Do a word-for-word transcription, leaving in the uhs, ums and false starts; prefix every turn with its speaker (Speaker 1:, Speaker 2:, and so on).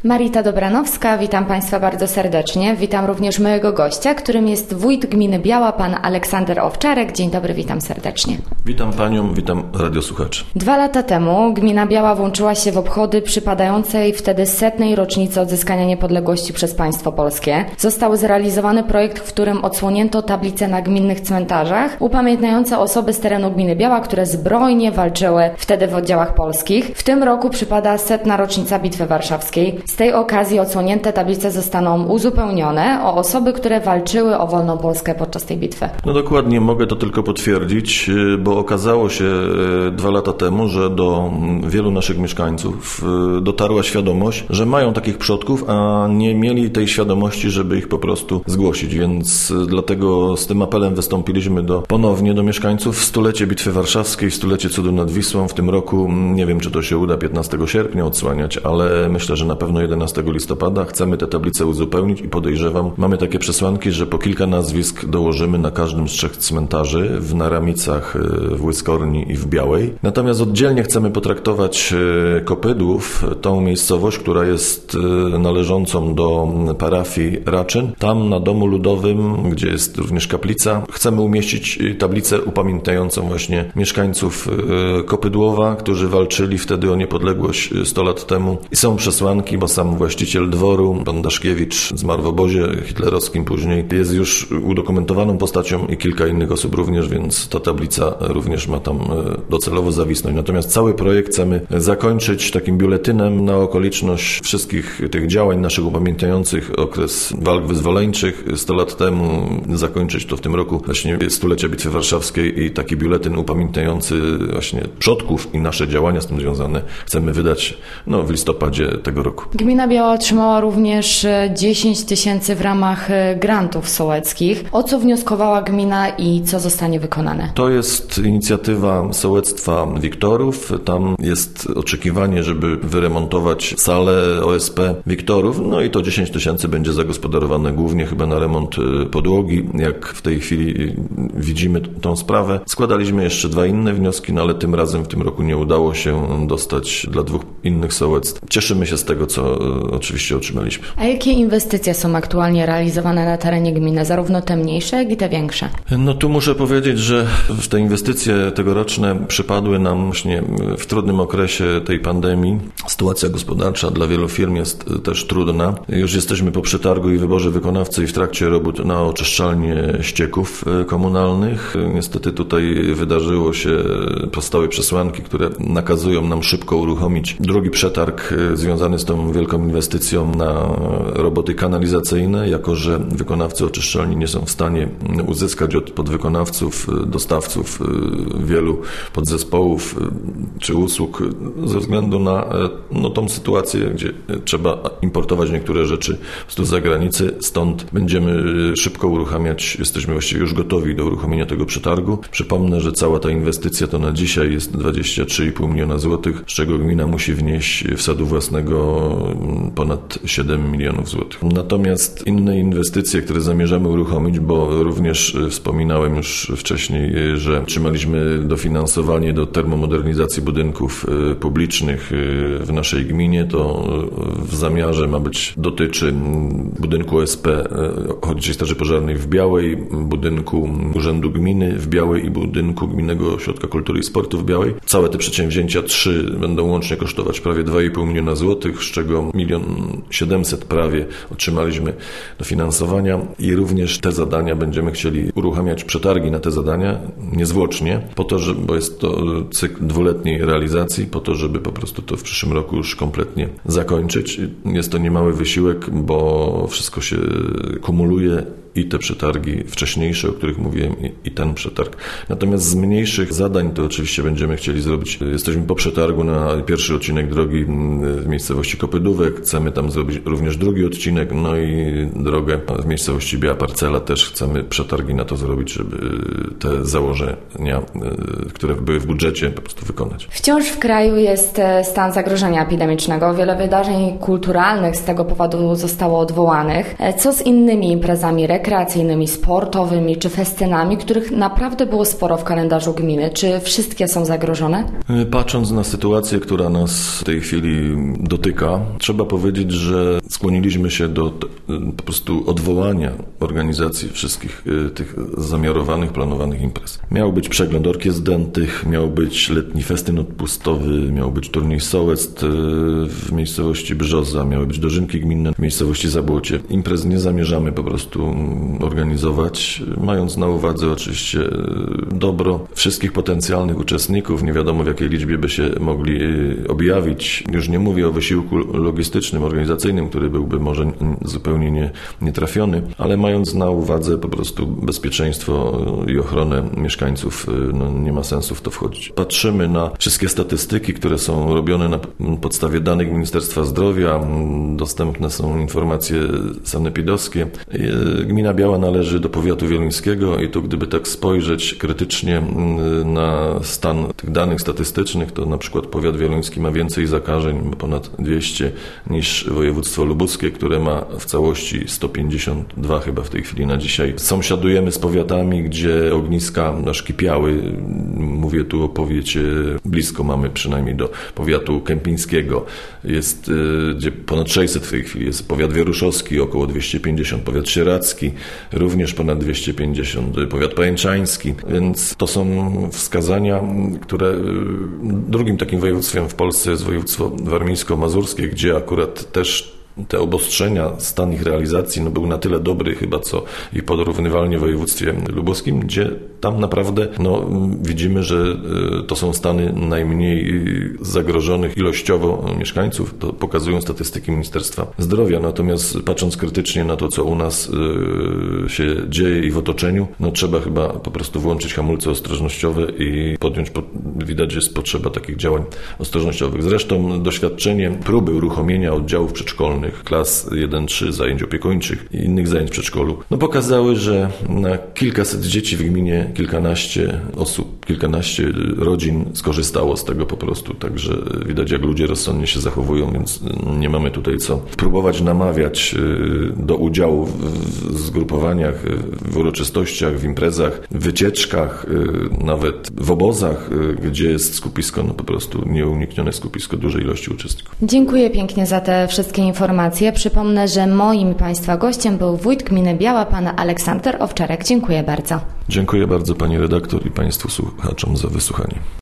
Speaker 1: Marita Dobranowska, witam Państwa bardzo serdecznie. Witam również mojego gościa, którym jest wójt gminy Biała, pan Aleksander Owczarek. Dzień dobry, witam serdecznie.
Speaker 2: Witam Panią, witam radiosłuchaczy.
Speaker 1: Dwa lata temu gmina Biała włączyła się w obchody przypadającej wtedy setnej rocznicy odzyskania niepodległości przez państwo polskie. Został zrealizowany projekt, w którym odsłonięto tablice na gminnych cmentarzach upamiętniające osoby z terenu gminy Biała, które zbrojnie walczyły wtedy w oddziałach polskich. W tym roku przypada setna rocznica Bitwy Warszawskiej. Z tej okazji odsłonięte tablice zostaną uzupełnione o osoby, które walczyły o wolną Polskę podczas tej bitwy.
Speaker 2: No dokładnie, mogę to tylko potwierdzić, bo okazało się dwa lata temu, że do wielu naszych mieszkańców dotarła świadomość, że mają takich przodków, a nie mieli tej świadomości, żeby ich po prostu zgłosić, więc dlatego z tym apelem wystąpiliśmy do, ponownie do mieszkańców w stulecie Bitwy Warszawskiej, w stulecie Cudu nad Wisłą. W tym roku, nie wiem, czy to się uda piętnastego sierpnia odsłaniać, ale myślę, że na pewno jedenastego listopada chcemy te tablice uzupełnić i podejrzewam, mamy takie przesłanki, że po kilka nazwisk dołożymy na każdym z trzech cmentarzy, w Naramicach, w Łyskorni i w Białej. Natomiast oddzielnie chcemy potraktować Kopydłów, tą miejscowość, która jest należącą do parafii Raczyn. Tam na Domu Ludowym, gdzie jest również kaplica, chcemy umieścić tablicę upamiętniającą właśnie mieszkańców Kopydłowa, którzy walczyli wtedy o niepodległość sto lat temu. I są przesłanki, bo sam właściciel dworu, pan Daszkiewicz, zmarł w obozie hitlerowskim później, jest już udokumentowaną postacią i kilka innych osób również, więc ta tablica również ma tam docelowo zawisnąć. Natomiast cały projekt chcemy zakończyć takim biuletynem na okoliczność wszystkich tych działań naszych upamiętniających okres walk wyzwoleńczych sto lat temu, zakończyć to w tym roku właśnie stulecia Bitwy Warszawskiej i taki biuletyn upamiętniający właśnie przodków i nasze działania z tym związane chcemy wydać no, w listopadzie tego roku.
Speaker 1: Gmina Biała otrzymała również dziesięć tysięcy w ramach grantów sołeckich. O co wnioskowała gmina i co zostanie wykonane?
Speaker 2: To jest inicjatywa sołectwa Wiktorów. Tam jest oczekiwanie, żeby wyremontować salę O S P Wiktorów. No i to dziesięć tysięcy będzie zagospodarowane głównie chyba na remont podłogi. Jak w tej chwili widzimy tą sprawę. Składaliśmy jeszcze dwa inne wnioski, no ale tym razem w tym roku nie udało się dostać dla dwóch innych sołectw. Cieszymy się z tego, co oczywiście otrzymaliśmy.
Speaker 1: A jakie inwestycje są aktualnie realizowane na terenie gminy, zarówno te mniejsze, jak i te większe?
Speaker 2: No tu muszę powiedzieć, że te inwestycje tegoroczne przypadły nam właśnie w trudnym okresie tej pandemii. Sytuacja gospodarcza dla wielu firm jest też trudna. Już jesteśmy po przetargu i wyborze wykonawcy i w trakcie robót na oczyszczalnię ścieków komunalnych. Niestety tutaj wydarzyło się, powstały przesłanki, które nakazują nam szybko uruchomić drugi przetarg związany z tą wielką inwestycją na roboty kanalizacyjne, jako że wykonawcy oczyszczalni nie są w stanie uzyskać od podwykonawców, dostawców wielu podzespołów czy usług ze względu na no, tą sytuację, gdzie trzeba importować niektóre rzeczy z zagranicy. Stąd będziemy szybko uruchamiać, jesteśmy właściwie już gotowi do uruchomienia tego przetargu. Przypomnę, że cała ta inwestycja to na dzisiaj jest dwadzieścia trzy i pół miliona złotych, z czego gmina musi wnieść wsadu własnego ponad siedem milionów złotych. Natomiast inne inwestycje, które zamierzamy uruchomić, bo również wspominałem już wcześniej, że otrzymaliśmy dofinansowanie do termomodernizacji budynków publicznych w naszej gminie, to w zamiarze ma być, dotyczy budynku O S P Ochotniczej Straży Pożarnej w Białej, budynku Urzędu Gminy w Białej i budynku Gminnego Ośrodka Kultury i Sportu w Białej. Całe te przedsięwzięcia trzy będą łącznie kosztować prawie dwa i pół miliona złotych, z czego milion siedemset prawie otrzymaliśmy dofinansowania i również te zadania będziemy chcieli uruchamiać przetargi na te zadania niezwłocznie, po to, że, bo jest to cykl dwuletniej realizacji, po to, żeby po prostu to w przyszłym roku już kompletnie zakończyć. Jest to niemały wysiłek, bo wszystko się kumuluje i te przetargi wcześniejsze, o których mówiłem, i, i ten przetarg. Natomiast z mniejszych zadań to oczywiście będziemy chcieli zrobić. Jesteśmy po przetargu na pierwszy odcinek drogi w miejscowości Kopydówek. Chcemy tam zrobić również drugi odcinek, no i drogę w miejscowości Biała Parcela też chcemy przetargi na to zrobić, żeby te założenia, które były w budżecie, po prostu wykonać.
Speaker 1: Wciąż w kraju jest stan zagrożenia epidemicznego. Wiele wydarzeń kulturalnych z tego powodu zostało odwołanych. Co z innymi imprezami, rekreacyjnymi, sportowymi czy festynami, których naprawdę było sporo w kalendarzu gminy. Czy wszystkie są zagrożone?
Speaker 2: Patrząc na sytuację, która nas w tej chwili dotyka, trzeba powiedzieć, że skłoniliśmy się do po prostu odwołania organizacji wszystkich tych zamiarowanych, planowanych imprez. Miał być przegląd orkiestr dętych, miał być letni festyn odpustowy, miał być turniej sołectw w miejscowości Brzoza, miały być dożynki gminne w miejscowości Zabłocie. Imprez nie zamierzamy po prostu organizować, mając na uwadze oczywiście dobro wszystkich potencjalnych uczestników. Nie wiadomo, w jakiej liczbie by się mogli objawić. Już nie mówię o wysiłku logistycznym, organizacyjnym, który byłby może zupełnie nie, nietrafiony, ale mając na uwadze po prostu bezpieczeństwo i ochronę mieszkańców, no nie ma sensu w to wchodzić. Patrzymy na wszystkie statystyki, które są robione na podstawie danych Ministerstwa Zdrowia. Dostępne są informacje sanepidowskie. Gmina Biała należy do powiatu wieluńskiego i tu gdyby tak spojrzeć krytycznie na stan tych danych statystycznych, to na przykład powiat wieluński ma więcej zakażeń, ponad dwieście, niż województwo lubuskie, które ma w całości sto pięćdziesiąt dwa chyba w tej chwili na dzisiaj. Sąsiadujemy z powiatami, gdzie ogniska aż kipiały. Mówię tu o powiecie blisko, mamy przynajmniej do powiatu kępińskiego. Jest gdzie ponad sześćset w tej chwili. Jest powiat wieruszowski, około dwieście pięćdziesiąt, powiat sieradzki, również ponad dwieście pięćdziesiąt, powiat pajęczański. Więc to są wskazania, które drugim takim województwem w Polsce jest województwo warmińsko-mazurskie, gdzie akurat też te obostrzenia, stan ich realizacji no był na tyle dobry chyba, co i porównywalnie w województwie lubuskim, gdzie tam naprawdę no, widzimy, że to są stany najmniej zagrożonych ilościowo mieszkańców. To pokazują statystyki Ministerstwa Zdrowia. Natomiast patrząc krytycznie na to, co u nas się dzieje i w otoczeniu, no trzeba chyba po prostu włączyć hamulce ostrożnościowe i podjąć, widać, że jest potrzeba takich działań ostrożnościowych. Zresztą doświadczenie próby uruchomienia oddziałów przedszkolnych, klas jeden trzy, zajęć opiekuńczych i innych zajęć w przedszkolu, no pokazały, że na kilkaset dzieci w gminie kilkanaście osób, kilkanaście rodzin skorzystało z tego po prostu, także widać, jak ludzie rozsądnie się zachowują, więc nie mamy tutaj co próbować namawiać do udziału w zgrupowaniach, w uroczystościach, w imprezach, w wycieczkach, nawet w obozach, gdzie jest skupisko, no po prostu nieuniknione skupisko dużej ilości uczestników.
Speaker 1: Dziękuję pięknie za te wszystkie informacje. Przypomnę, że moim Państwa gościem był wójt gminy Biała, pan Aleksander Owczarek. Dziękuję bardzo.
Speaker 2: Dziękuję bardzo pani redaktor i państwu słuchaczom za wysłuchanie.